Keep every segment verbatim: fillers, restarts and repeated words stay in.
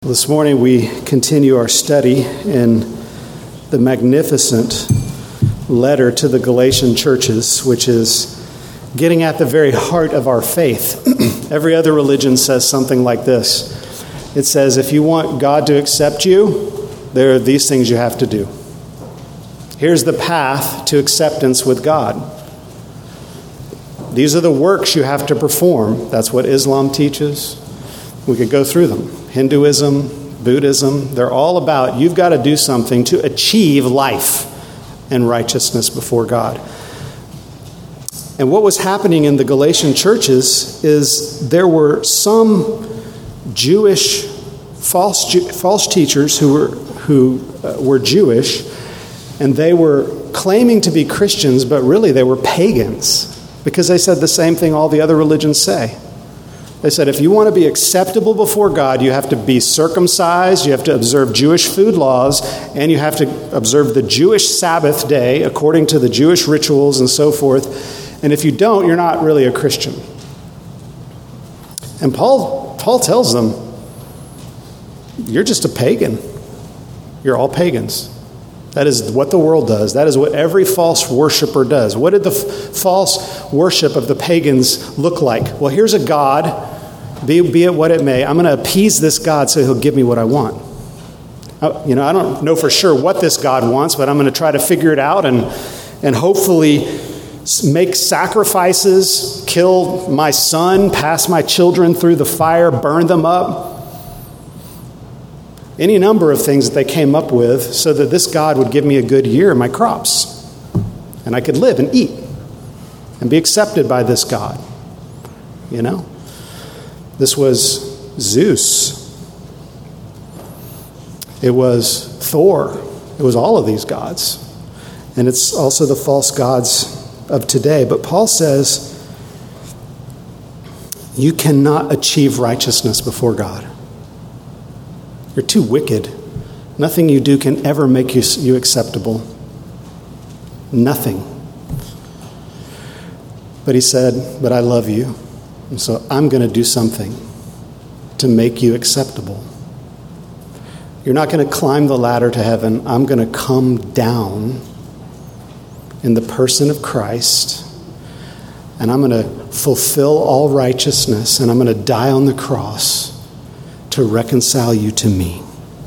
This morning we continue our study in the magnificent letter to the Galatian churches, which is getting at the very heart of our faith. Every other religion says something like this. It says, if you want God to accept you, there are these things you have to do. Here's the path to acceptance with God. These are the works you have to perform. That's what Islam teaches. We could go through them. Hinduism, Buddhism, they're all about you've got to do something to achieve life and righteousness before God. And what was happening in the Galatian churches is there were some Jewish false false teachers who were who uh, were Jewish, and they were claiming to be Christians, but really they were pagans because they said the same thing all the other religions say. They said, if you want to be acceptable before God, you have to be circumcised, you have to observe Jewish food laws, and you have to observe the Jewish Sabbath day according to the Jewish rituals and so forth. And if you don't, you're not really a Christian. And Paul, Paul tells them, you're just a pagan. You're all pagans. That is what the world does. That is what every false worshiper does. What did the f- false worship of the pagans look like? Well, here's a God, be, be it what it may. I'm going to appease this God so he'll give me what I want. Uh, you know, I don't know for sure what this God wants, but I'm going to try to figure it out and, and hopefully make sacrifices, kill my son, pass my children through the fire, burn them up. Any number of things that they came up with so that this God would give me a good year in my crops. And I could live and eat and be accepted by this God. You know? This was Zeus. It was Thor. It was all of these gods. And it's also the false gods of today. But Paul says, you cannot achieve righteousness before God. You're too wicked. Nothing you do can ever make you, you acceptable. Nothing. But he said, but I love you. And so I'm going to do something to make you acceptable. You're not going to climb the ladder to heaven. I'm going to come down in the person of Christ. And I'm going to fulfill all righteousness. And I'm going to die on the cross to reconcile you to me.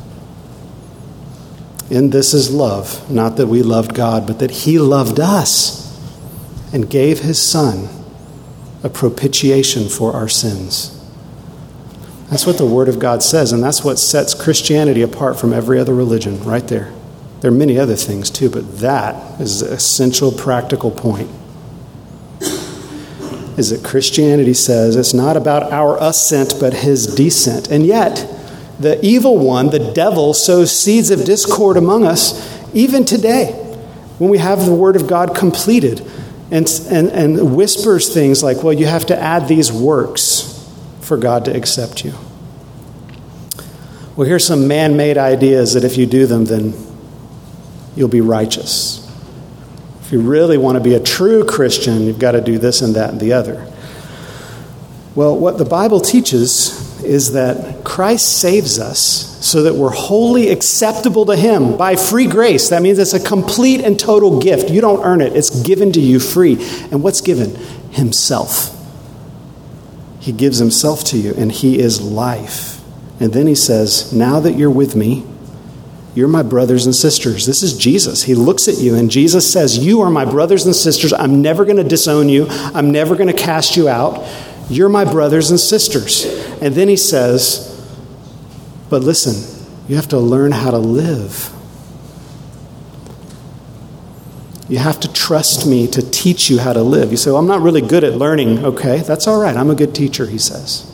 And this is love, not that we loved God, but that he loved us and gave his son a propitiation for our sins. That's what the Word of God says, and that's what sets Christianity apart from every other religion, right there. There are many other things too, but that is the essential practical point. Is that Christianity says it's not about our ascent, but his descent. And yet, the evil one, the devil, sows seeds of discord among us, even today, when we have the Word of God completed, and, and, and whispers things like, well, you have to add these works for God to accept you. Well, here's some man-made ideas that if you do them, then you'll be righteous. If you really want to be a true Christian, you've got to do this and that and the other. Well, what the Bible teaches is that Christ saves us so that we're wholly acceptable to him by free grace. That means it's a complete and total gift. You don't earn it. It's given to you free. And what's given? Himself. He gives himself to you, and he is life. And then he says, now that you're with me, you're my brothers and sisters. This is Jesus. He looks at you and Jesus says, you are my brothers and sisters. I'm never going to disown you. I'm never going to cast you out. You're my brothers and sisters. And then he says, but listen, you have to learn how to live. You have to trust me to teach you how to live. You say, well, I'm not really good at learning. Okay, that's all right. I'm a good teacher, he says.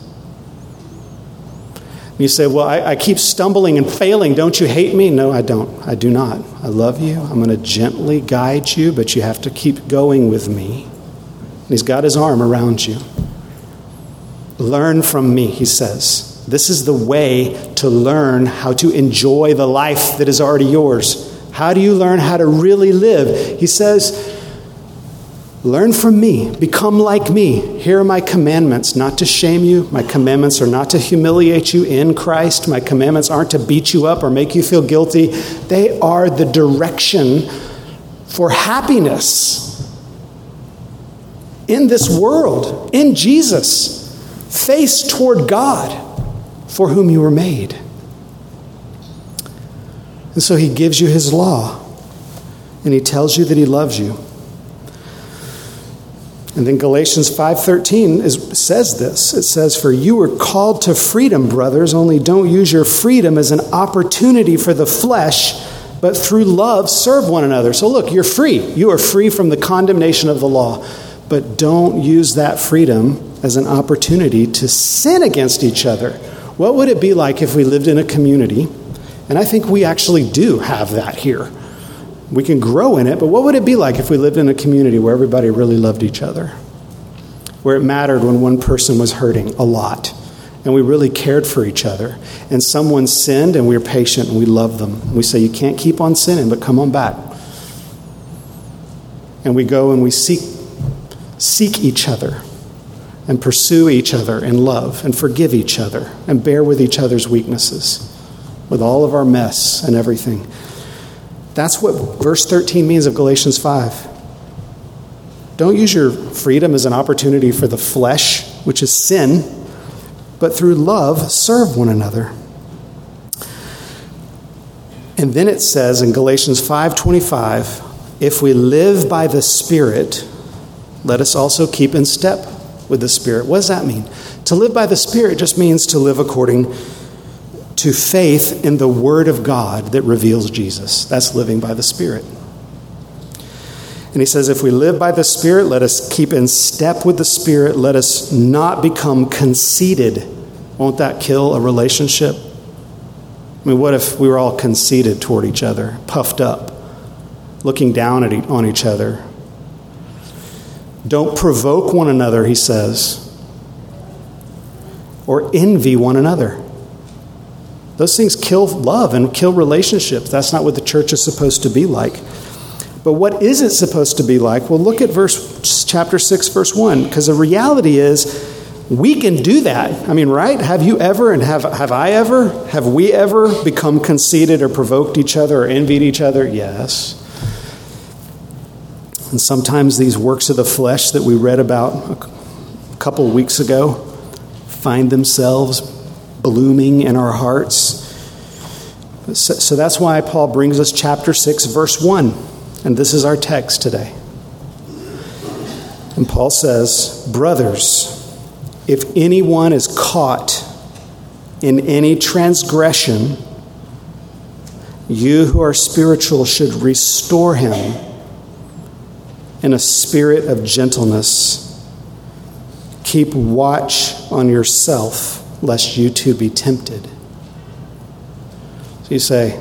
You say, well, I, I keep stumbling and failing. Don't you hate me? No, I don't. I do not. I love you. I'm going to gently guide you, but you have to keep going with me. And he's got his arm around you. Learn from me, he says. This is the way to learn how to enjoy the life that is already yours. How do you learn how to really live? He says, Learn from me, become like me. Here are my commandments, not to shame you. My commandments are not to humiliate you in Christ. My commandments aren't to beat you up or make you feel guilty. They are the direction for happiness in this world, in Jesus. Face toward God, for whom you were made. And so he gives you his law, and he tells you that he loves you. And then Galatians five thirteen is, says this. It says, for you were called to freedom, brothers, only don't use your freedom as an opportunity for the flesh, but through love serve one another. So look, you're free. You are free from the condemnation of the law. But don't use that freedom as an opportunity to sin against each other. What would it be like if we lived in a community? And I think we actually do have that here. We can grow in it, but what would it be like if we lived in a community where everybody really loved each other? Where it mattered when one person was hurting a lot, and we really cared for each other. And someone sinned, and we were patient, and we loved them. We say, you can't keep on sinning, but come on back. And we go and we seek, seek each other, and pursue each other in love, and forgive each other, and bear with each other's weaknesses, with all of our mess and everything. That's what verse thirteen means of Galatians five. Don't use your freedom as an opportunity for the flesh, which is sin, but through love, serve one another. And then it says in Galatians five twenty-five, if we live by the Spirit, let us also keep in step with the Spirit. What does that mean? To live by the Spirit just means to live according to faith in the Word of God that reveals Jesus. That's living by the Spirit. And he says, if we live by the Spirit, let us keep in step with the Spirit. Let us not become conceited. Won't that kill a relationship? I mean, what if we were all conceited toward each other, puffed up, looking down at e- on each other? Don't provoke one another, he says, or envy one another. Those things kill love and kill relationships. That's not what the church is supposed to be like. But what is it supposed to be like? Well, look at verse chapter six, verse one, because the reality is we can do that. I mean, right? Have you ever, and have, have I ever, have we ever become conceited or provoked each other or envied each other? Yes. And sometimes these works of the flesh that we read about a couple of weeks ago find themselves blooming in our hearts. So, so that's why Paul brings us chapter six, verse one. And this is our text today. And Paul says, brothers, if anyone is caught in any transgression, you who are spiritual should restore him in a spirit of gentleness. Keep watch on yourself, lest you too be tempted. So you say,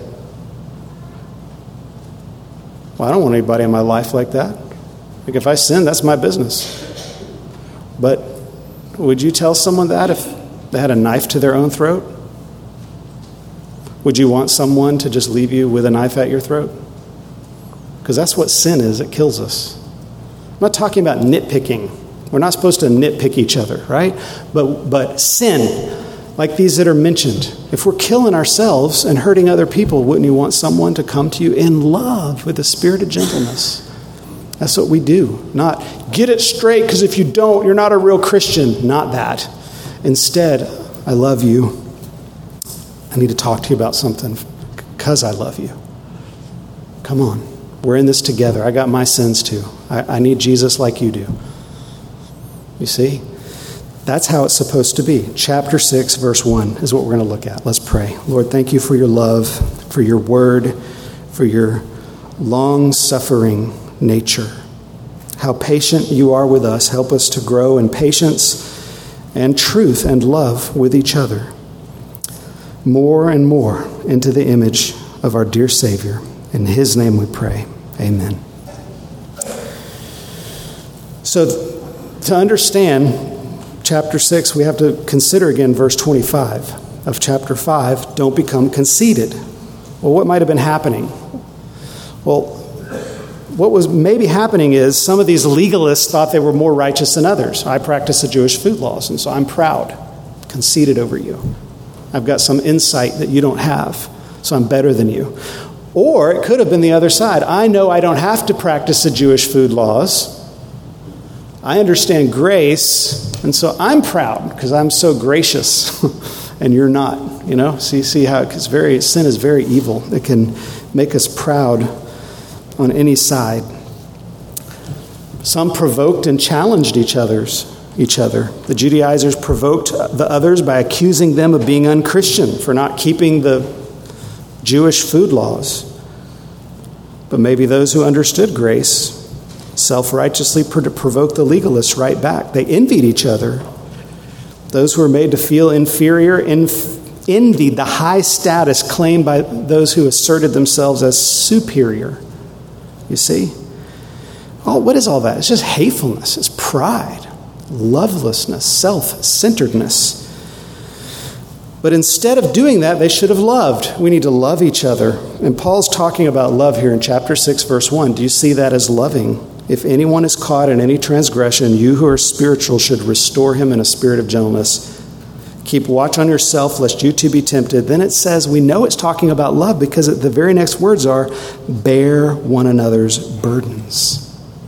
well, I don't want anybody in my life like that. Like if I sin, that's my business. But would you tell someone that if they had a knife to their own throat? Would you want someone to just leave you with a knife at your throat? Because that's what sin is. It kills us. I'm not talking about nitpicking. We're not supposed to nitpick each other, right? But but sin, like these that are mentioned, if we're killing ourselves and hurting other people, wouldn't you want someone to come to you in love with a spirit of gentleness? That's what we do. Not get it straight, because if you don't, you're not a real Christian. Not that. Instead, I love you. I need to talk to you about something because I love you. Come on. We're in this together. I got my sins too. I, I need Jesus like you do. You see? That's how it's supposed to be. Chapter six, verse one is what we're going to look at. Let's pray. Lord, thank you for your love, for your word, for your long-suffering nature. How patient you are with us. Help us to grow in patience and truth and love with each other. More and more into the image of our dear Savior. In his name we pray. Amen. So to understand chapter six, we have to consider again verse twenty-five of chapter five. Don't become conceited. Well, what might have been happening? Well, what was maybe happening is some of these legalists thought they were more righteous than others. I practice the Jewish food laws, and so I'm proud, conceited over you. I've got some insight that you don't have, so I'm better than you. Or it could have been the other side. I know I don't have to practice the Jewish food laws. I understand grace, and so I'm proud because I'm so gracious, and you're not. You know, see, see how it's very sin is very evil. It can make us proud on any side. Some provoked and challenged each other's each other. The Judaizers provoked the others by accusing them of being unchristian for not keeping the Jewish food laws. But maybe those who understood grace self-righteously provoked the legalists right back. They envied each other. Those who were made to feel inferior envied the high status claimed by those who asserted themselves as superior. You see? Oh, what is all that? It's just hatefulness. It's pride, lovelessness, self-centeredness. But instead of doing that, they should have loved. We need to love each other. And Paul's talking about love here in chapter six, verse one. Do you see that as loving? If anyone is caught in any transgression, you who are spiritual should restore him in a spirit of gentleness. Keep watch on yourself, lest you too be tempted. Then it says, we know it's talking about love because the very next words are, bear one another's burdens.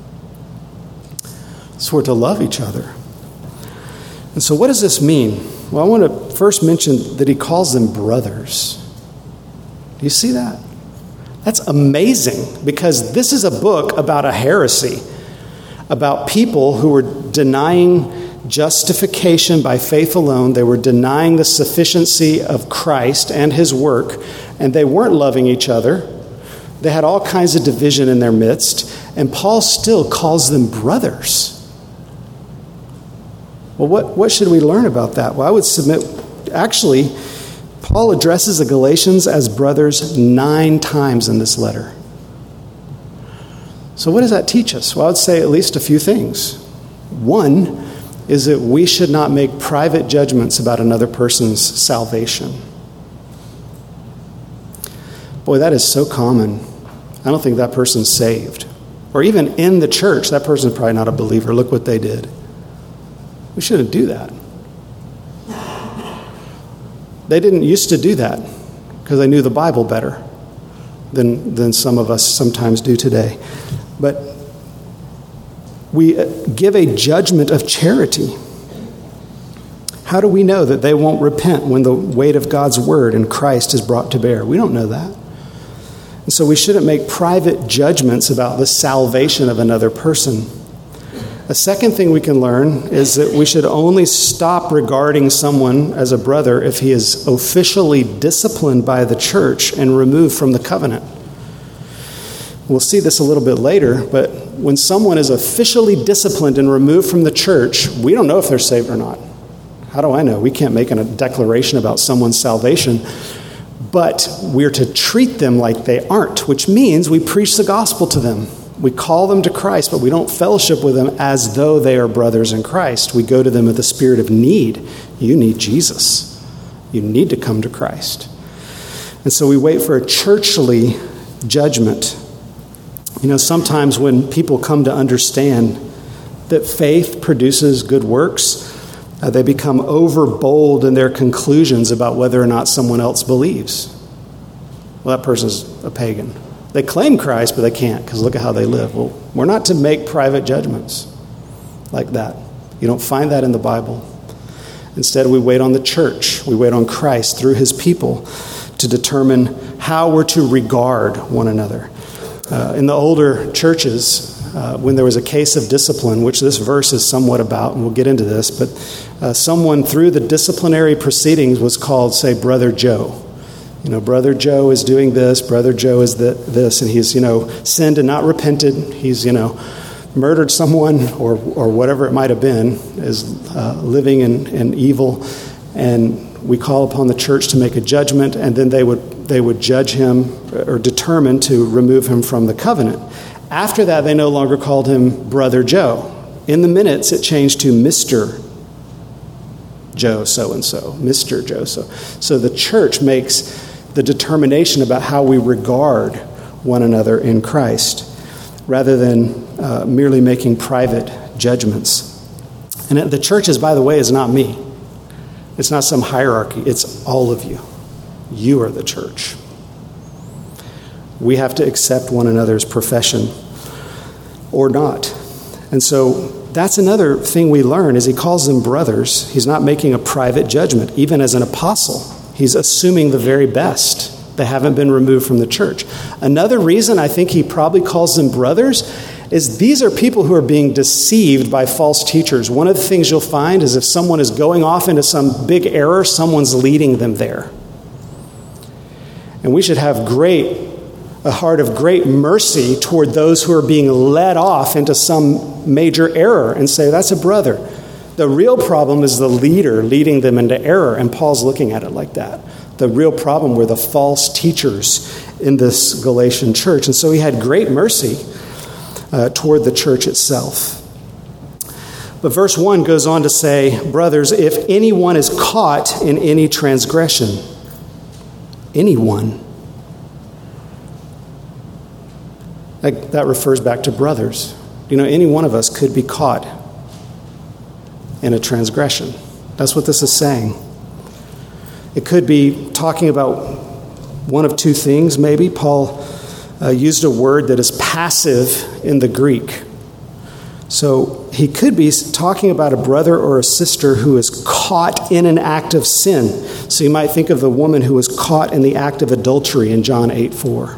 So we're to love each other. And so what does this mean? Well, I want to first mention that he calls them brothers. Do you see that? That's amazing because this is a book about a heresy, about people who were denying justification by faith alone. They were denying the sufficiency of Christ and his work, and they weren't loving each other. They had all kinds of division in their midst, and Paul still calls them brothers. Well, what, what should we learn about that? Well, I would submit, actually, Paul addresses the Galatians as brothers nine times in this letter. So what does that teach us? Well, I would say at least a few things. One is that we should not make private judgments about another person's salvation. Boy, that is so common. I don't think that person's saved. Or even in the church, that person's probably not a believer. Look what they did. We shouldn't do that. They didn't used to do that because they knew the Bible better than, than some of us sometimes do today. But we give a judgment of charity. How do we know that they won't repent when the weight of God's word in Christ is brought to bear? We don't know that. And so we shouldn't make private judgments about the salvation of another person. A second thing we can learn is that we should only stop regarding someone as a brother if he is officially disciplined by the church and removed from the covenant. We'll see this a little bit later, but when someone is officially disciplined and removed from the church, we don't know if they're saved or not. How do I know? We can't make a declaration about someone's salvation, but we're to treat them like they aren't, which means we preach the gospel to them. We call them to Christ, but we don't fellowship with them as though they are brothers in Christ. We go to them with the spirit of need. You need Jesus. You need to come to Christ. And so we wait for a churchly judgment. You know, sometimes when people come to understand that faith produces good works, uh, they become overbold in their conclusions about whether or not someone else believes. Well, that person's a pagan. They claim Christ, but they can't because look at how they live. Well, we're not to make private judgments like that. You don't find that in the Bible. Instead, we wait on the church. We wait on Christ through his people to determine how we're to regard one another. Uh, in the older churches, uh, when there was a case of discipline, which this verse is somewhat about, and we'll get into this, but uh, someone through the disciplinary proceedings was called, say, Brother Joe. You know, Brother Joe is doing this, Brother Joe is the, this, and he's, you know, sinned and not repented. He's, you know, murdered someone or or whatever it might have been, is uh, living in, in evil. And we call upon the church to make a judgment, and then they would they would judge him or determine to remove him from the covenant. After that, they no longer called him Brother Joe. In the minutes, it changed to Mister Joe so-and-so, Mister Joe so. So the church makes the determination about how we regard one another in Christ. rather than uh, merely making private judgments. And the church is, by the way, is not me. It's not some hierarchy. It's all of you. You are the church. We have to accept one another's profession or not. And so that's another thing we learn is he calls them brothers. He's not making a private judgment. Even as an apostle, he's assuming the very best. They haven't been removed from the church. Another reason I think he probably calls them brothers is these are people who are being deceived by false teachers. One of the things you'll find is if someone is going off into some big error, someone's leading them there. And we should have great, a heart of great mercy toward those who are being led off into some major error and say, that's a brother. The real problem is the leader leading them into error, and Paul's looking at it like that. The real problem were the false teachers in this Galatian church. And so he had great mercy Uh, toward the church itself. But verse one goes on to say, brothers, if anyone is caught in any transgression, anyone, that, that refers back to brothers. You know, any one of us could be caught in a transgression. That's what this is saying. It could be talking about one of two things, maybe. Paul Uh, used a word that is passive in the Greek. So he could be talking about a brother or a sister who is caught in an act of sin. So you might think of the woman who was caught in the act of adultery in John eight four.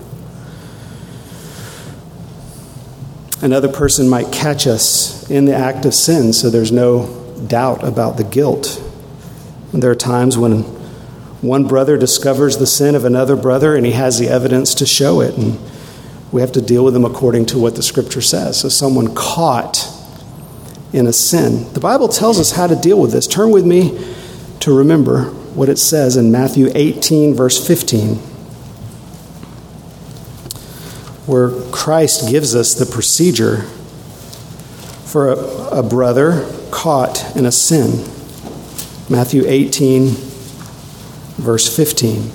Another person might catch us in the act of sin, so there's no doubt about the guilt. And there are times when one brother discovers the sin of another brother and he has the evidence to show it, and we have to deal with them according to what the scripture says. So someone caught in a sin. The Bible tells us how to deal with this. Turn with me to remember what it says in Matthew eighteen, verse fifteen, where Christ gives us the procedure for a, a brother caught in a sin. Matthew eighteen, verse fifteen.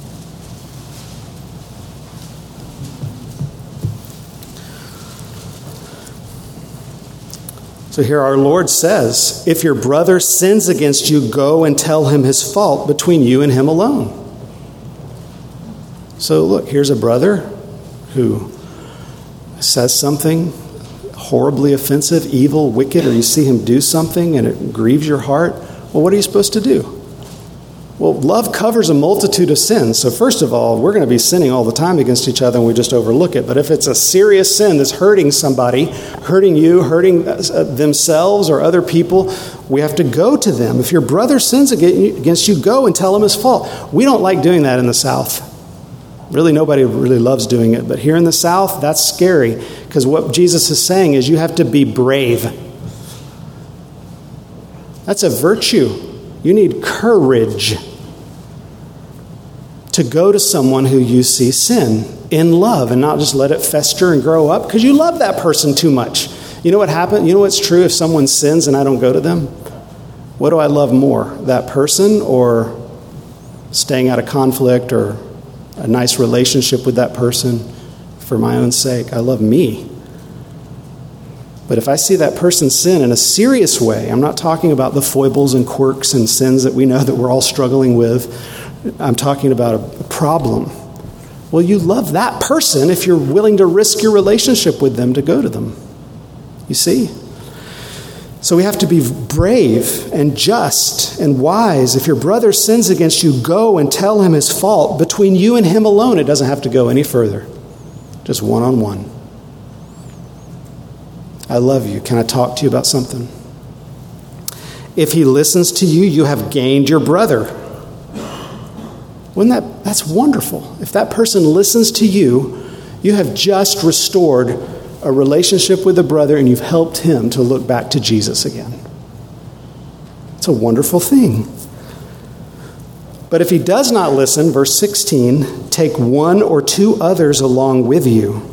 So here our Lord says, if your brother sins against you, go and tell him his fault between you and him alone. So look, here's a brother who says something horribly offensive, evil, wicked, or you see him do something and it grieves your heart. Well, what are you supposed to do? Well, love covers a multitude of sins. So first of all, we're going to be sinning all the time against each other and we just overlook it. But if it's a serious sin that's hurting somebody, hurting you, hurting themselves or other people, we have to go to them. If your brother sins against you, go and tell him his fault. We don't like doing that in the South. Really, nobody really loves doing it. But here in the South, that's scary because what Jesus is saying is you have to be brave. That's a virtue. You need courage to go to someone who you see sin in love and not just let it fester and grow up because you love that person too much. You know what happened? You know what's true if someone sins and I don't go to them? What do I love more, that person or staying out of conflict or a nice relationship with that person for my own sake? I love me. But if I see that person sin in a serious way, I'm not talking about the foibles and quirks and sins that we know that we're all struggling with. I'm talking about a problem. Well, you love that person if you're willing to risk your relationship with them to go to them. You see? So we have to be brave and just and wise. If your brother sins against you, go and tell him his fault between you and him alone. It doesn't have to go any further. Just one-on-one. I love you. Can I talk to you about something? If he listens to you, you have gained your brother. Wouldn't that, that's wonderful. If that person listens to you, you have just restored a relationship with a brother and you've helped him to look back to Jesus again. It's a wonderful thing. But if he does not listen, verse sixteen, take one or two others along with you,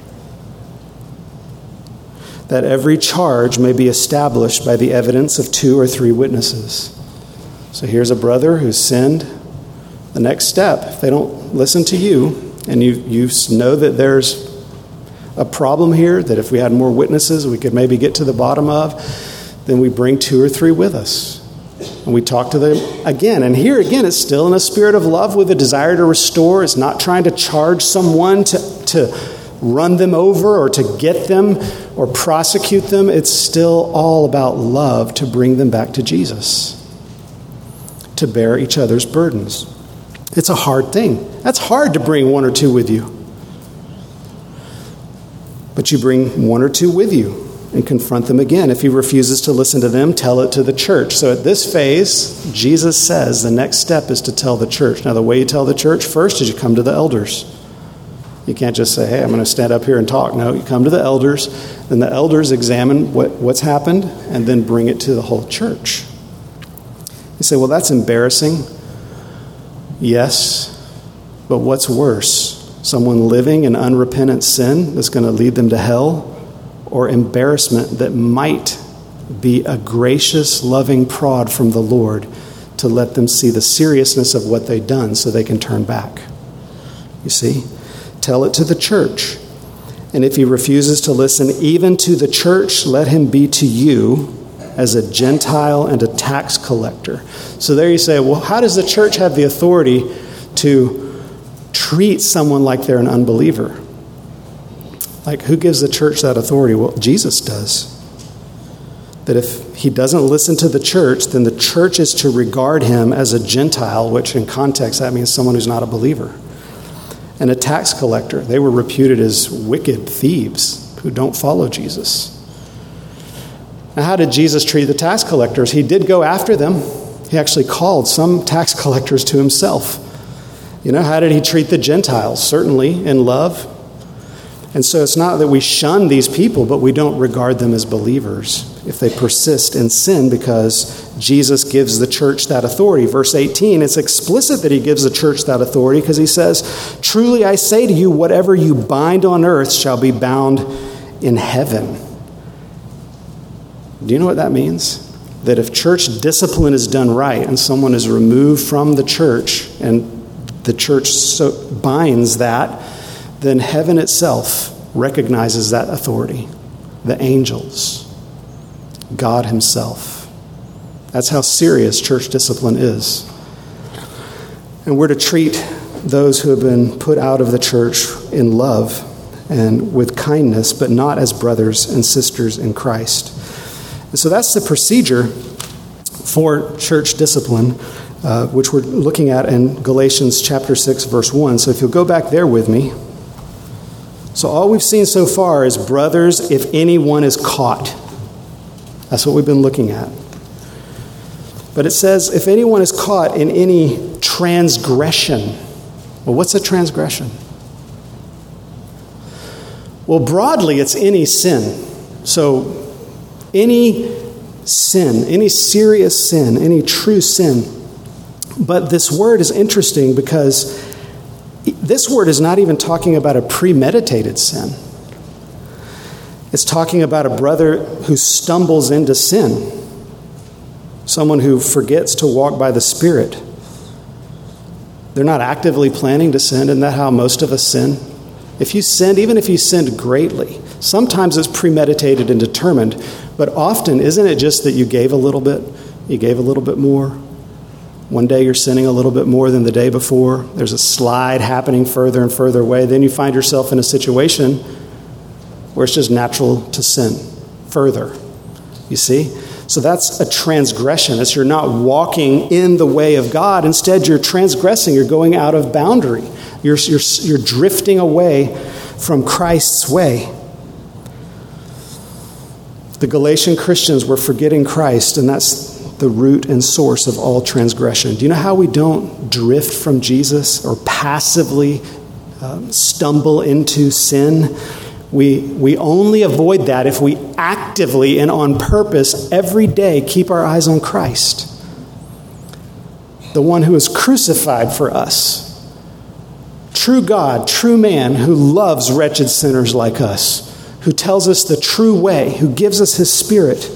that every charge may be established by the evidence of two or three witnesses. So here's a brother who's sinned. The next step, if they don't listen to you, and you, you know that there's a problem here that if we had more witnesses we could maybe get to the bottom of, then we bring two or three with us. And we talk to them again. And here again, it's still in a spirit of love with a desire to restore. It's not trying to charge someone to, to run them over or to get them or prosecute them. It's still all about love to bring them back to Jesus, to bear each other's burdens. It's a hard thing. That's hard to bring one or two with you. But you bring one or two with you and confront them again. If he refuses to listen to them, tell it to the church. So at this phase, Jesus says the next step is to tell the church. Now, the way you tell the church first is you come to the elders. You can't just say, hey, I'm going to stand up here and talk. No, you come to the elders. Then the elders examine what, what's happened and then bring it to the whole church. You say, well, that's embarrassing. Yes, but what's worse? Someone living in unrepentant sin that's going to lead them to hell, or embarrassment that might be a gracious, loving prod from the Lord to let them see the seriousness of what they've done so they can turn back. You see? Tell it to the church. And if he refuses to listen even to the church, let him be to you as a Gentile and a tax collector. So there you say, well, how does the church have the authority to treat someone like they're an unbeliever? Like, who gives the church that authority? Well, Jesus does. That if he doesn't listen to the church, then the church is to regard him as a Gentile, which in context, that means someone who's not a believer. And a tax collector. They were reputed as wicked thieves who don't follow Jesus. Now, how did Jesus treat the tax collectors? He did go after them. He actually called some tax collectors to himself. You know, how did he treat the Gentiles? Certainly in love. And so it's not that we shun these people, but we don't regard them as believers if they persist in sin, because Jesus gives the church that authority. Verse eighteen, it's explicit that he gives the church that authority because he says, truly I say to you, whatever you bind on earth shall be bound in heaven. Do you know what that means? That if church discipline is done right and someone is removed from the church and the church so binds that, then heaven itself recognizes that authority. The angels, God himself. That's how serious church discipline is. And we're to treat those who have been put out of the church in love and with kindness, but not as brothers and sisters in Christ. And so that's the procedure for church discipline, uh, which we're looking at in Galatians chapter six, verse one. So if you'll go back there with me. So all we've seen so far is brothers, if anyone is caught. That's what we've been looking at. But it says, if anyone is caught in any transgression. Well, what's a transgression? Well, broadly, it's any sin. So any sin, any serious sin, any true sin. But this word is interesting because this word is not even talking about a premeditated sin. It's talking about a brother who stumbles into sin. Someone who forgets to walk by the Spirit. They're not actively planning to sin. Isn't that how most of us sin? If you sinned, even if you sinned greatly, sometimes it's premeditated and determined. But often, isn't it just that you gave a little bit? You gave a little bit more. One day you're sinning a little bit more than the day before. There's a slide happening further and further away. Then you find yourself in a situation where it's just natural to sin further. You see? So that's a transgression. It's you're not walking in the way of God. Instead, you're transgressing. You're going out of boundary. You're, you're, you're drifting away from Christ's way. The Galatian Christians were forgetting Christ, and that's the root and source of all transgression. Do you know how we don't drift from Jesus or passively um, stumble into sin? We, we only avoid that if we actively and on purpose every day keep our eyes on Christ, the one who is crucified for us. True God, true man who loves wretched sinners like us, who tells us the true way, who gives us his Spirit.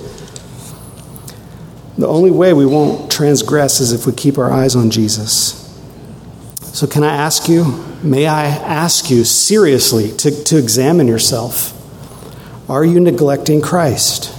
The only way we won't transgress is if we keep our eyes on Jesus. So can I ask you, may I ask you seriously to, to examine yourself? Are you neglecting Christ?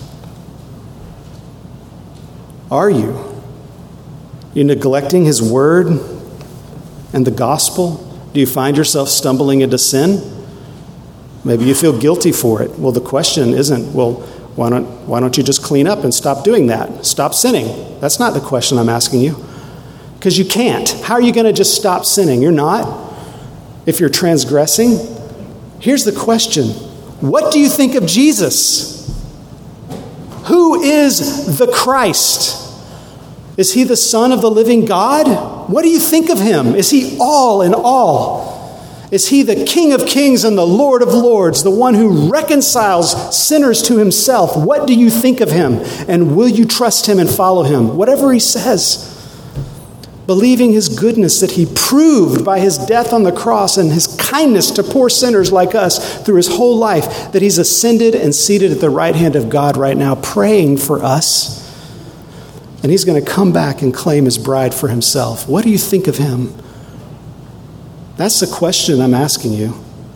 Are you? You neglecting his word and the gospel? Do you find yourself stumbling into sin? Maybe you feel guilty for it. Well, the question isn't, well, why don't, why don't you just clean up and stop doing that? Stop sinning. That's not the question I'm asking you. Because you can't. How are you going to just stop sinning? You're not. If you're transgressing, here's the question. What do you think of Jesus? Who is the Christ? Is he the Son of the living God? What do you think of him? Is he all in all? Is he the King of kings and the Lord of lords, the one who reconciles sinners to himself? What do you think of him? And will you trust him and follow him? Whatever he says. Believing his goodness that he proved by his death on the cross and his kindness to poor sinners like us through his whole life, that he's ascended and seated at the right hand of God right now, praying for us. And he's going to come back and claim his bride for himself. What do you think of him? That's the question I'm asking you.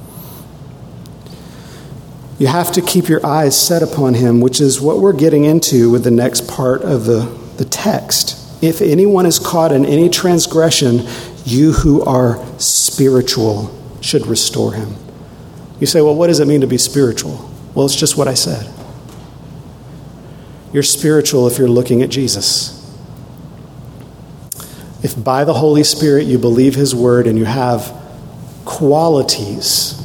You have to keep your eyes set upon him, which is what we're getting into with the next part of the, the text. If anyone is caught in any transgression, you who are spiritual should restore him. You say, well, what does it mean to be spiritual? Well, it's just what I said. You're spiritual if you're looking at Jesus. If by the Holy Spirit you believe his word and you have qualities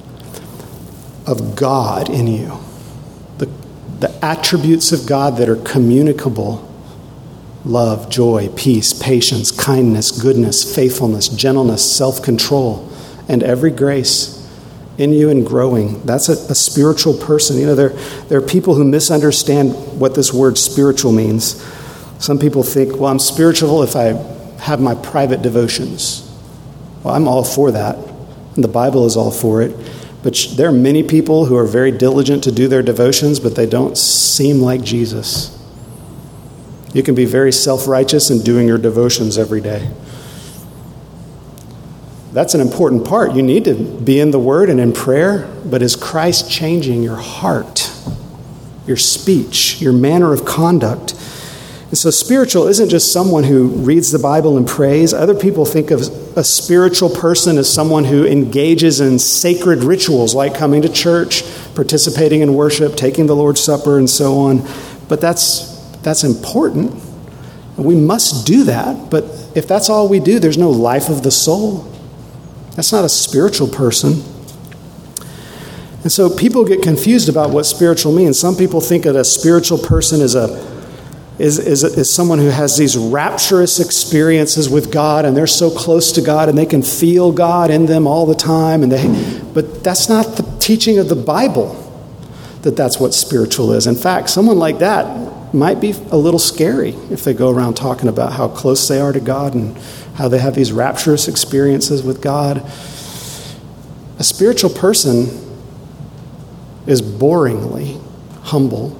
of God in you, the, the attributes of God that are communicable, love, joy, peace, patience, kindness, goodness, faithfulness, gentleness, self-control, and every grace in you and growing. That's a, a spiritual person. You know, there, there are people who misunderstand what this word spiritual means. Some people think, well, I'm spiritual if I have my private devotions. Well, I'm all for that. And the Bible is all for it. But sh- there are many people who are very diligent to do their devotions, but they don't seem like Jesus. You can be very self-righteous in doing your devotions every day. That's an important part. You need to be in the Word and in prayer, but is Christ changing your heart, your speech, your manner of conduct? And so spiritual isn't just someone who reads the Bible and prays. Other people think of a spiritual person as someone who engages in sacred rituals like coming to church, participating in worship, taking the Lord's Supper, and so on. But that's that's important. We must do that. But if that's all we do, there's no life of the soul. That's not a spiritual person. And so people get confused about what spiritual means. Some people think that a spiritual person is a is, is, is someone who has these rapturous experiences with God, and they're so close to God, and they can feel God in them all the time. And they, but that's not the teaching of the Bible, that that's what spiritual is. In fact, someone like that might be a little scary if they go around talking about how close they are to God and how they have these rapturous experiences with God. A spiritual person is boringly humble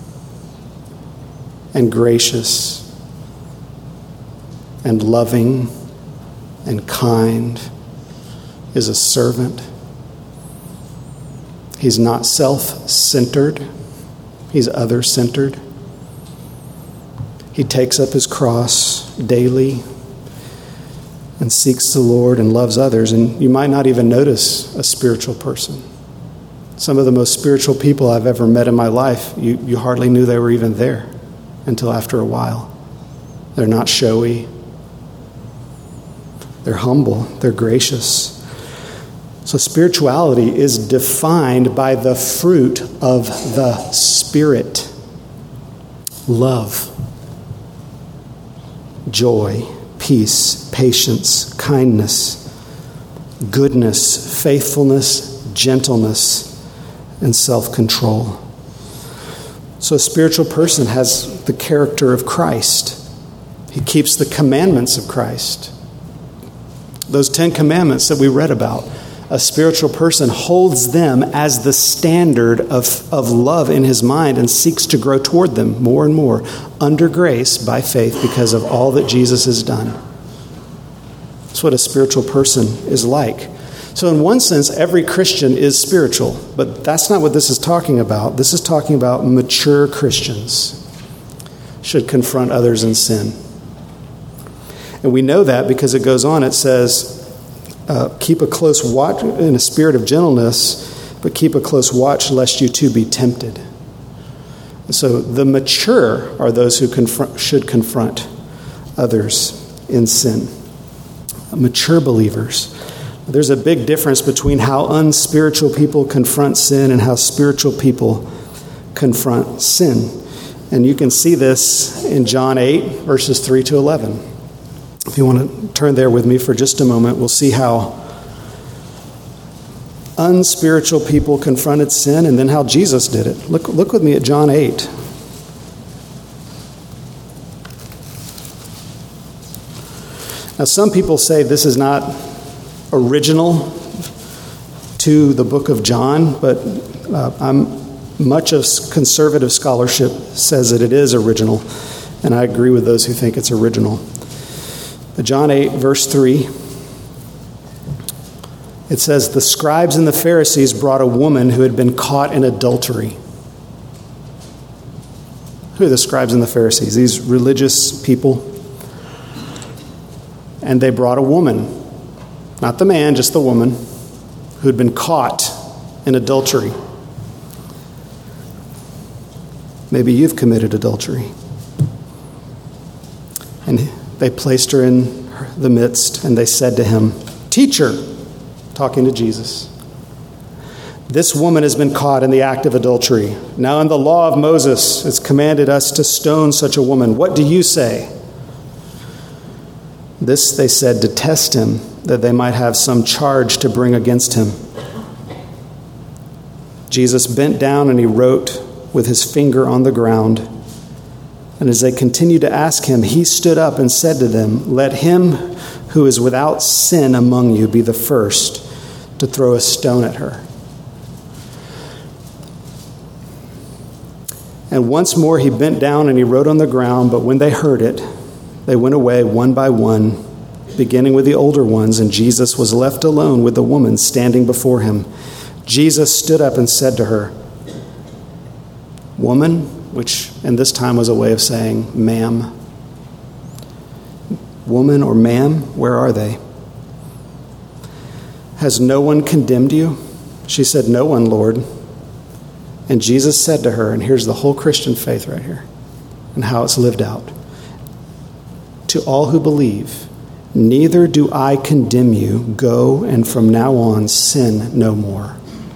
and gracious and loving and kind, is a servant. He's not self-centered. He's other-centered. He takes up his cross daily and seeks the Lord and loves others. And you might not even notice a spiritual person. Some of the most spiritual people I've ever met in my life, you, you hardly knew they were even there until after a while. They're not showy. They're humble. They're gracious. So spirituality is defined by the fruit of the Spirit. Love, joy, peace, patience, kindness, goodness, faithfulness, gentleness, and self-control. So a spiritual person has the character of Christ. He keeps the commandments of Christ. Those Ten Commandments that we read about. A spiritual person holds them as the standard of, of love in his mind and seeks to grow toward them more and more under grace by faith because of all that Jesus has done. That's what a spiritual person is like. So in one sense, every Christian is spiritual, but that's not what this is talking about. This is talking about mature Christians should confront others in sin. And we know that because it goes on, it says, uh, keep a close watch in a spirit of gentleness, but keep a close watch lest you too be tempted. So the mature are those who confront, should confront others in sin. Mature believers. There's a big difference between how unspiritual people confront sin and how spiritual people confront sin. And you can see this in John eight, verses three to eleven. If you want to turn there with me for just a moment, we'll see how unspiritual people confronted sin and then how Jesus did it. Look, look with me at John eight. Now, some people say this is not original to the book of John, but uh, I'm, much of conservative scholarship says that it is original, and I agree with those who think it's original. But John eight, verse three, it says, the scribes and the Pharisees brought a woman who had been caught in adultery. Who are the scribes and the Pharisees? These religious people. And they brought a woman, not the man, just the woman, who had been caught in adultery. Maybe you've committed adultery. And they placed her in the midst, and they said to him, Teacher, talking to Jesus, this woman has been caught in the act of adultery. Now in the law of Moses, it's commanded us to stone such a woman. What do you say? This they said to test him, that they might have some charge to bring against him. Jesus bent down and he wrote with his finger on the ground. And as they continued to ask him, he stood up and said to them, Let him who is without sin among you be the first to throw a stone at her. And once more he bent down and he wrote on the ground, but when they heard it, they went away one by one, beginning with the older ones, and Jesus was left alone with the woman standing before him. Jesus stood up and said to her, Woman, which in this time was a way of saying, ma'am. Woman or ma'am, where are they? Has no one condemned you? She said, No one, Lord. And Jesus said to her, and here's the whole Christian faith right here, and how it's lived out. To all who believe, neither do I condemn you. Go, and from now on sin no more.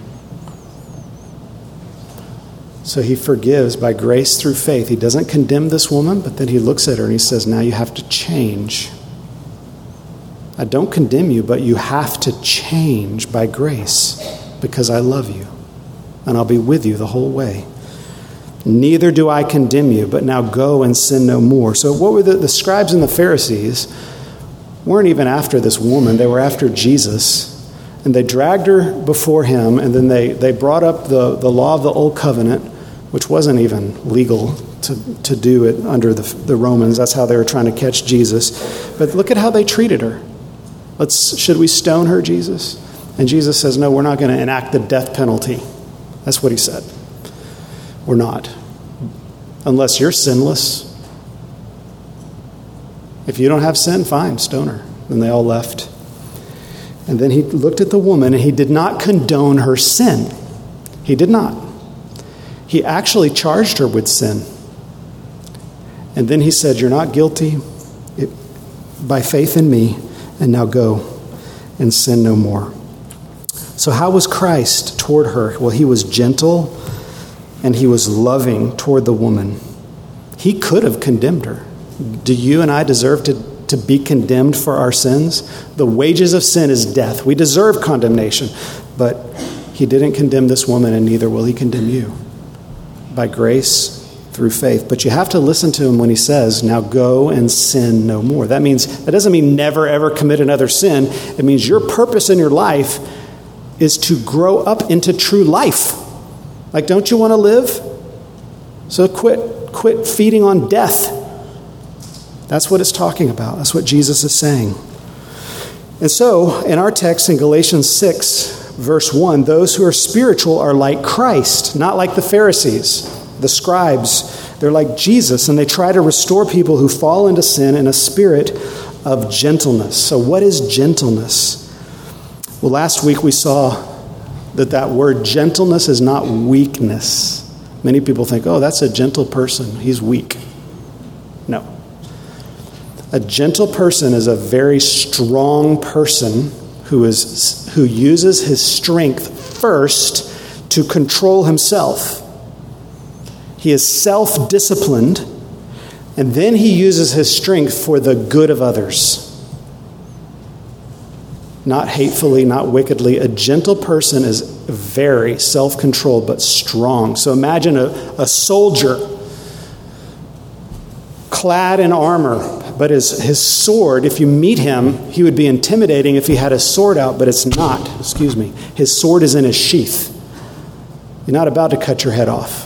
So he forgives by grace through faith. He doesn't condemn this woman, but then he looks at her and he says, now you have to change. I don't condemn you, but you have to change by grace because I love you and I'll be with you the whole way. Neither do I condemn you, but now go and sin no more. So what were the, the scribes and the Pharisees weren't even after this woman. They were after Jesus. And they dragged her before him, and then they, they brought up the, the law of the Old Covenant, which wasn't even legal to, to do it under the, the Romans. That's how they were trying to catch Jesus. But look at how they treated her. Let's, should we stone her, Jesus? And Jesus says, no, we're not going to enact the death penalty. That's what he said. We're not. Unless you're sinless. If you don't have sin, fine, stone her. And they all left. And then he looked at the woman and he did not condone her sin. He did not. He actually charged her with sin. And then he said, you're not guilty by faith in me, and now go and sin no more. So how was Christ toward her? Well, he was gentle and he was loving toward the woman. He could have condemned her. Do you and I deserve to, to be condemned for our sins? The wages of sin is death. We deserve condemnation. But he didn't condemn this woman, and neither will he condemn you. By grace, through faith. But you have to listen to him when he says, now go and sin no more. That means, that doesn't mean never ever commit another sin. It means your purpose in your life is to grow up into true life. Like, don't you want to live? So quit, quit feeding on death. That's what it's talking about. That's what Jesus is saying. And so, in our text in Galatians six, verse one, those who are spiritual are like Christ, not like the Pharisees, the scribes. They're like Jesus, and they try to restore people who fall into sin in a spirit of gentleness. So what is gentleness? Well, last week we saw that that word gentleness is not weakness. Many people think, oh, that's a gentle person. He's weak. No. A gentle person is a very strong person who is who uses his strength first to control himself. He is self-disciplined, and then he uses his strength for the good of others. Not hatefully, not wickedly. A gentle person is very self-controlled but strong. So imagine a, a soldier clad in armor, but his, his sword, if you meet him, he would be intimidating if he had his sword out, but it's not. Excuse me. His sword is in his sheath. You're not about to cut your head off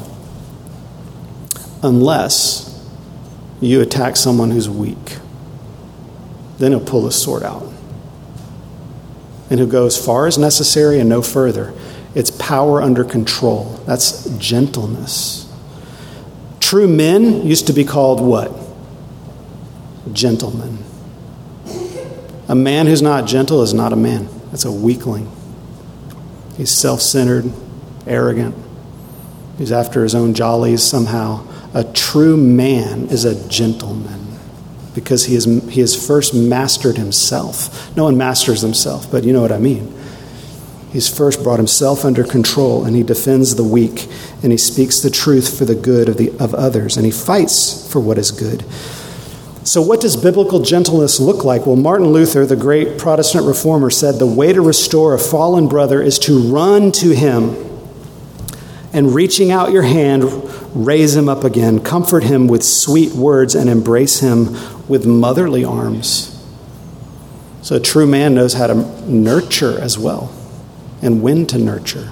unless you attack someone who's weak. Then he'll pull his sword out. And he'll go as far as necessary and no further. It's power under control. That's gentleness. True men used to be called what? Gentlemen. A man who's not gentle is not a man. That's a weakling. He's self-centered, arrogant. He's after his own jollies somehow. A true man is a gentleman because he has, he has first mastered himself. No one masters himself, but you know what I mean. He's first brought himself under control, and he defends the weak, and he speaks the truth for the good of, the, of others, and he fights for what is good. So what does biblical gentleness look like? Well, Martin Luther, the great Protestant reformer, said the way to restore a fallen brother is to run to him and, reaching out your hand, raise him up again, comfort him with sweet words, and embrace him with motherly arms. So a true man knows how to nurture as well and when to nurture.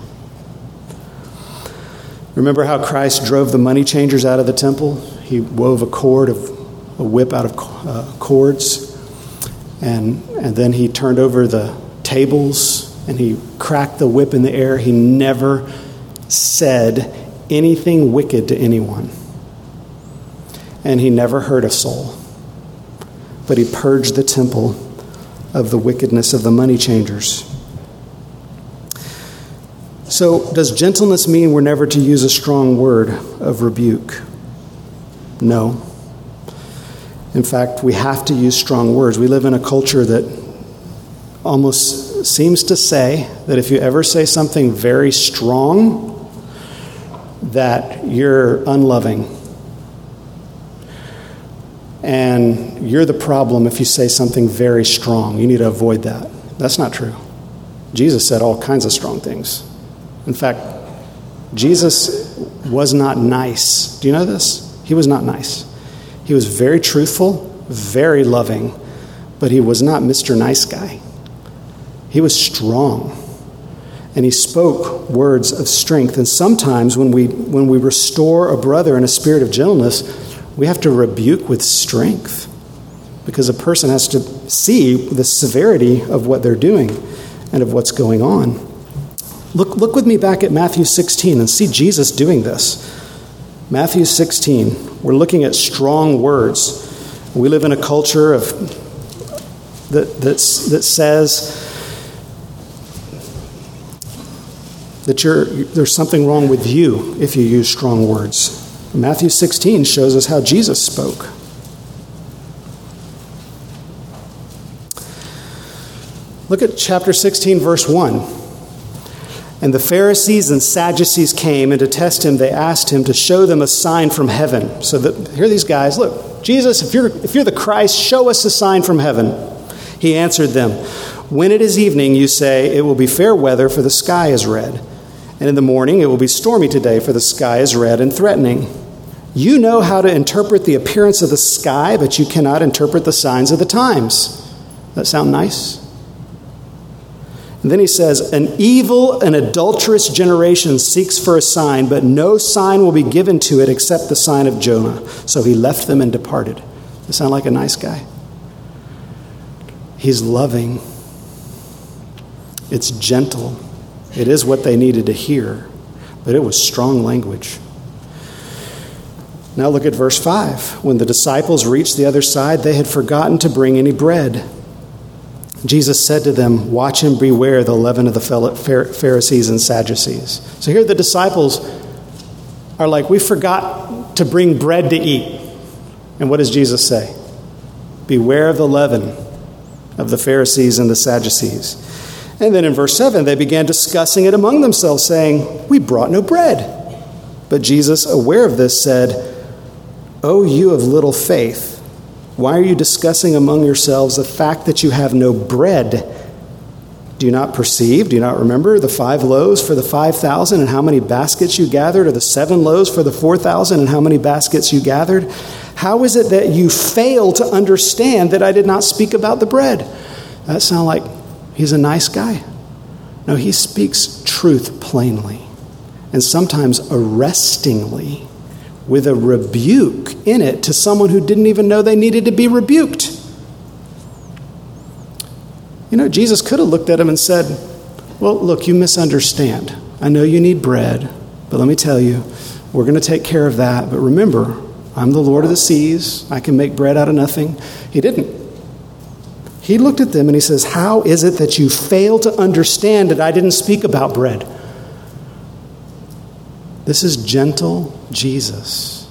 Remember how Christ drove the money changers out of the temple? He wove a cord of a whip out of uh, cords, and and then he turned over the tables and he cracked the whip in the air. He never said anything wicked to anyone, and he never hurt a soul, but he purged the temple of the wickedness of the money changers. So does gentleness mean we're never to use a strong word of rebuke? No. In fact, we have to use strong words. We live in a culture that almost seems to say that if you ever say something very strong, that you're unloving. And you're the problem if you say something very strong. You need to avoid that. That's not true. Jesus said all kinds of strong things. In fact, Jesus was not nice. Do you know this? He was not nice. He was very truthful, very loving, but he was not Mister Nice Guy. He was strong, and he spoke words of strength. And sometimes when we when we restore a brother in a spirit of gentleness, we have to rebuke with strength because a person has to see the severity of what they're doing and of what's going on. Look, look with me back at Matthew sixteen and see Jesus doing this. Matthew sixteen, we're looking at strong words. We live in a culture of that that's, that says that you're, there's something wrong with you if you use strong words. Matthew sixteen shows us how Jesus spoke. Look at chapter sixteen, verse one. And the Pharisees and Sadducees came, and to test him, they asked him to show them a sign from heaven. So that, here are these guys. Look, Jesus, if you're, if you're the Christ, show us a sign from heaven. He answered them, when it is evening, you say, it will be fair weather, for the sky is red. And in the morning, it will be stormy today, for the sky is red and threatening. You know how to interpret the appearance of the sky, but you cannot interpret the signs of the times. That sound nice? And then he says, an evil and adulterous generation seeks for a sign, but no sign will be given to it except the sign of Jonah. So he left them and departed. Does that sound like a nice guy? He's loving. It's gentle. It is what they needed to hear, but it was strong language. Now look at verse five. When the disciples reached the other side, they had forgotten to bring any bread. Jesus said to them, "Watch and beware the leaven of the Pharisees and Sadducees." So here the disciples are like, we forgot to bring bread to eat. And what does Jesus say? Beware of the leaven of the Pharisees and the Sadducees. And then in verse seven, they began discussing it among themselves, saying, "We brought no bread." But Jesus, aware of this, said, "O you of little faith, why are you discussing among yourselves the fact that you have no bread? Do you not perceive? Do you not remember the five loaves for the five thousand and how many baskets you gathered, or the seven loaves for the four thousand and how many baskets you gathered? How is it that you fail to understand that I did not speak about the bread?" That sounds like he's a nice guy. No, he speaks truth plainly and sometimes arrestingly, with a rebuke in it to someone who didn't even know they needed to be rebuked. You know, Jesus could have looked at him and said, "Well, look, you misunderstand. I know you need bread, but let me tell you, we're going to take care of that. But remember, I'm the Lord of the seas. I can make bread out of nothing." He didn't. He looked at them and he says, "How is it that you fail to understand that I didn't speak about bread?" This is gentle Jesus.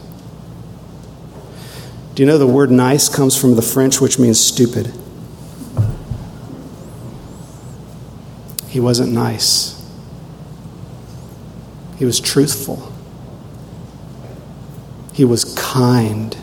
Do you know the word nice comes from the French, which means stupid? He wasn't nice. He was truthful. He was kind.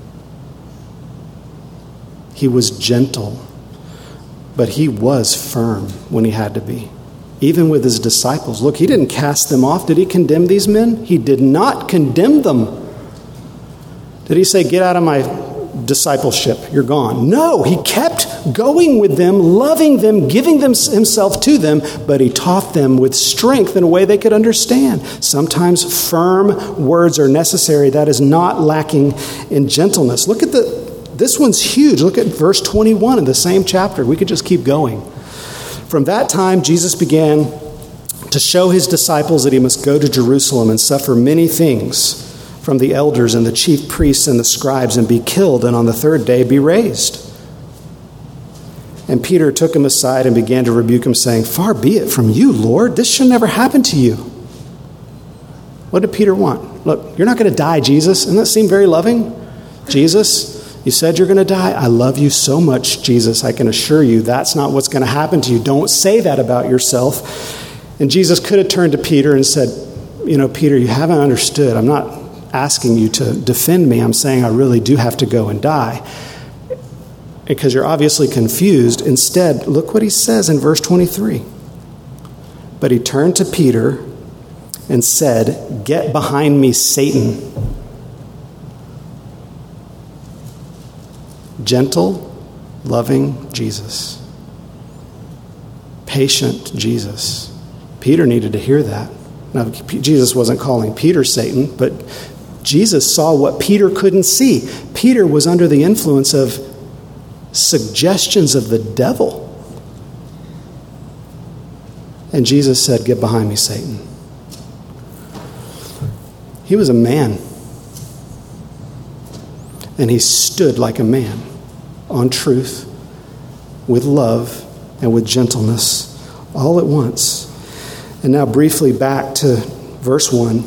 He was gentle. But he was firm when he had to be. Even with his disciples. Look, he didn't cast them off. Did he condemn these men? He did not condemn them. Did he say, "Get out of my discipleship, you're gone"? No, he kept going with them, loving them, giving them himself to them, but he taught them with strength in a way they could understand. Sometimes firm words are necessary. That is not lacking in gentleness. Look at the, this one's huge. Look at verse twenty-one of the same chapter. We could just keep going. From that time, Jesus began to show his disciples that he must go to Jerusalem and suffer many things from the elders and the chief priests and the scribes and be killed, and on the third day be raised. And Peter took him aside and began to rebuke him, saying, "Far be it from you, Lord. This should never happen to you." What did Peter want? Look, you're not going to die, Jesus. Doesn't that seem very loving? Jesus, you said you're going to die. I love you so much, Jesus. I can assure you that's not what's going to happen to you. Don't say that about yourself. And Jesus could have turned to Peter and said, "You know, Peter, you haven't understood. I'm not asking you to defend me. I'm saying I really do have to go and die." Because you're obviously confused. Instead, look what he says in verse twenty-three. But he turned to Peter and said, "Get behind me, Satan." Gentle, loving Jesus. Patient Jesus. Peter needed to hear that. Now, Jesus wasn't calling Peter Satan, but Jesus saw what Peter couldn't see. Peter was under the influence of suggestions of the devil. And Jesus said, "Get behind me, Satan." He was a man. And he stood like a man on truth, with love, and with gentleness, all at once. And now briefly back to verse one.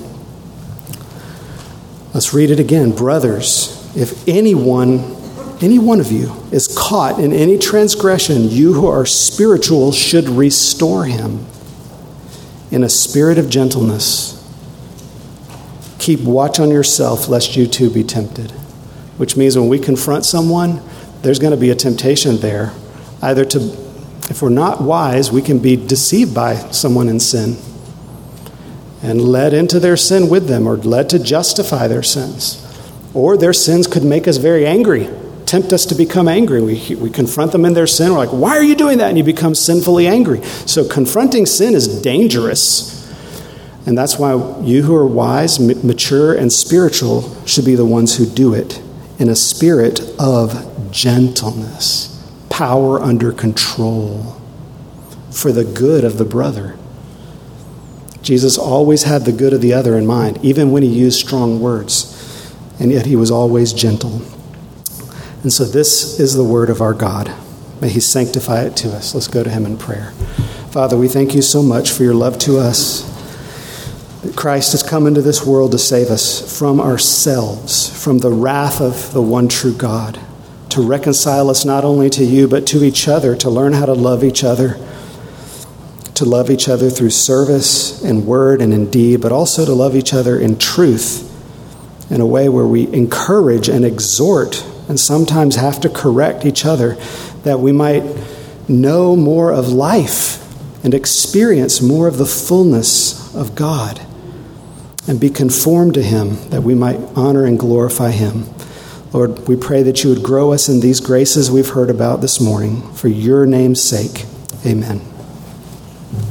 Let's read it again. "Brothers, if anyone, any one of you is caught in any transgression, you who are spiritual should restore him in a spirit of gentleness. Keep watch on yourself, lest you too be tempted." Which means when we confront someone, there's going to be a temptation there. Either to, if we're not wise, we can be deceived by someone in sin and led into their sin with them, or led to justify their sins. Or their sins could make us very angry, tempt us to become angry. We, we confront them in their sin. We're like, "Why are you doing that?" And you become sinfully angry. So confronting sin is dangerous. And that's why you who are wise, mature, and spiritual should be the ones who do it in a spirit of gentleness, power under control. for the good of the brother. Jesus always had the good of the other in mind, even when he used strong words, and yet he was always gentle. And so this is the word of our God. May he sanctify it to us. Let's go to him in prayer. Father, we thank you so much for your love to us, that Christ has come into this world to save us from ourselves, from the wrath of the one true God, to reconcile us not only to you, but to each other, to learn how to love each other, to love each other through service and word and in deed, but also to love each other in truth, in a way where we encourage and exhort and sometimes have to correct each other, that we might know more of life and experience more of the fullness of God and be conformed to him, that we might honor and glorify him. Lord, we pray that you would grow us in these graces we've heard about this morning for your name's sake. Amen.